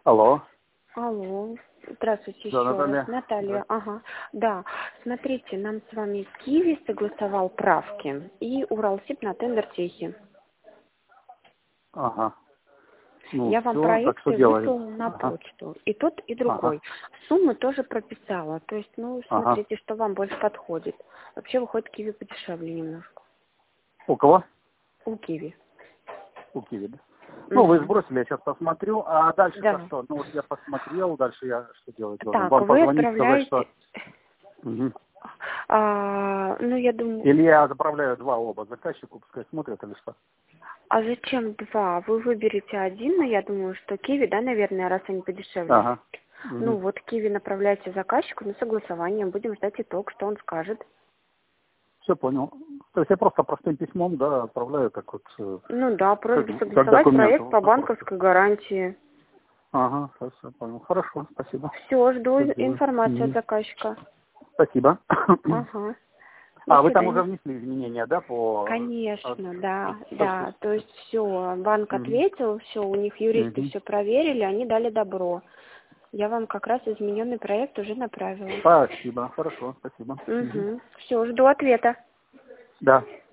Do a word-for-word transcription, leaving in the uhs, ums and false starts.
Алло. Алло. Здравствуйте Да, еще Наталья. раз. Наталья. Да. Ага. Да. Смотрите, нам с вами Киви согласовал правки и Уралсиб на тендер Техи. Ага. Ну, Я вам все, так что проекты делаем? выслала на Ага. почту. И тот, и Ага. другой. Суммы тоже прописала. То есть, ну, Ага. смотрите, что вам больше подходит. Вообще выходит Киви подешевле немножко. У кого? У Киви. У Киви, да? Ну, вы Мгм. сбросили, я сейчас посмотрю. А дальше-то Да. что? Ну, вот я посмотрел, дальше я что делать должен? Так, Вам вы позвонить, сказать, что... отправляете... Мгм. А, ну, я думаю... Или я заправляю два оба заказчику, пускай смотрят или что? А зачем два? Вы выберете один, но я думаю, что Киви, да, наверное, раз они подешевле. Ага. Ну Мгм. вот Киви направляйте заказчику на согласование, будем ждать итог, что он скажет. Все понял. То есть я просто простым письмом, да, отправляю, как вот, э, Ну да, как, просьба как согласовать документ. проект по банковской гарантии. Ага, хорошо, понял. Хорошо, спасибо. Все, жду Все сделаю. информацию от Мгм. заказчика. Спасибо. Ага. До А, вы там уже свидания. внесли изменения, да, по... от- Конечно, да, Так, да. То есть все, банк Мгм. ответил, все, у них юристы Мгм. все проверили, они дали добро. Я вам как раз измененный проект уже направила. Спасибо, хорошо, спасибо. Мгм. Угу. Все, жду ответа. Да.